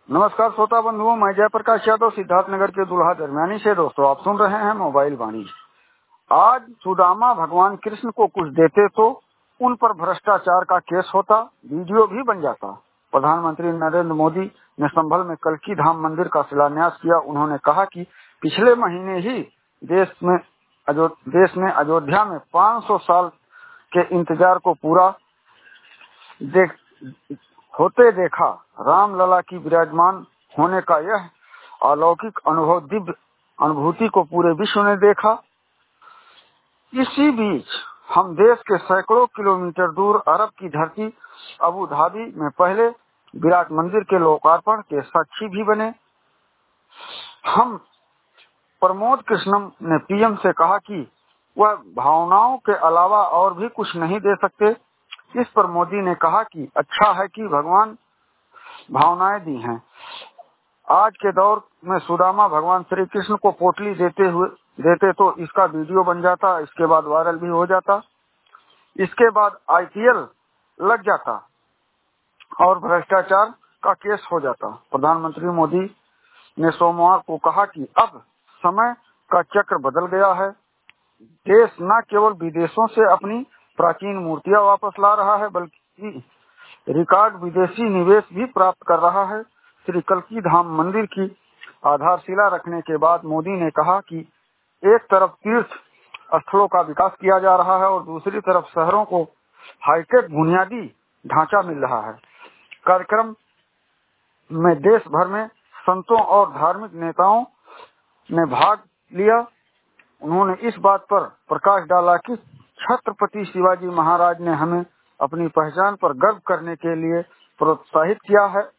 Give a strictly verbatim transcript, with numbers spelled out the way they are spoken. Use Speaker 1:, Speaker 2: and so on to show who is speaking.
Speaker 1: नमस्कार श्रोता बंधुओं, मैं जयप्रकाश यादव सिद्धार्थनगर के दुल्हा दरमियानी से। दोस्तों, आप सुन रहे हैं मोबाइल वाणी। आज सुदामा भगवान कृष्ण को कुछ देते तो उन पर भ्रष्टाचार का केस होता, वीडियो भी बन जाता। प्रधानमंत्री नरेंद्र मोदी ने संभल में कल्की धाम मंदिर का शिलान्यास किया। उन्होंने कहा कि पिछले महीने ही देश में देश में अयोध्या में पाँच सौ साल के इंतजार को पूरा देख होते देखा। रामलला की विराजमान होने का यह अलौकिक अनुभव दिव्य अनुभूति को पूरे विश्व ने देखा। इसी बीच हम देश के सैकड़ों किलोमीटर दूर अरब की धरती अबू धाबी में पहले विराट मंदिर के लोकार्पण के साक्षी भी बने। हम प्रमोद कृष्णम ने पीएम से कहा कि वह भावनाओं के अलावा और भी कुछ नहीं दे सकते। इस पर मोदी ने कहा कि अच्छा है कि भगवान भावनाएं दी हैं। आज के दौर में सुदामा भगवान श्री कृष्ण को पोटली देते हुए देते तो इसका वीडियो बन जाता, इसके बाद वायरल भी हो जाता, इसके बाद आईपीएल लग जाता और भ्रष्टाचार का केस हो जाता। प्रधानमंत्री मोदी ने सोमवार को कहा कि अब समय का चक्र बदल गया है। देश न केवल विदेशों से अपनी प्राचीन मूर्तियां वापस ला रहा है, बल्कि रिकॉर्ड विदेशी निवेश भी प्राप्त कर रहा है। श्री कल्की धाम मंदिर की आधारशिला रखने के बाद मोदी ने कहा कि एक तरफ तीर्थ स्थलों का विकास किया जा रहा है और दूसरी तरफ शहरों को हाईटेक बुनियादी ढांचा मिल रहा है। कार्यक्रम में देश भर में संतों और धार्मिक नेताओं ने भाग लिया। उन्होंने इस बात पर प्रकाश डाला कि छत्रपति शिवाजी महाराज ने हमें अपनी पहचान पर गर्व करने के लिए प्रोत्साहित किया है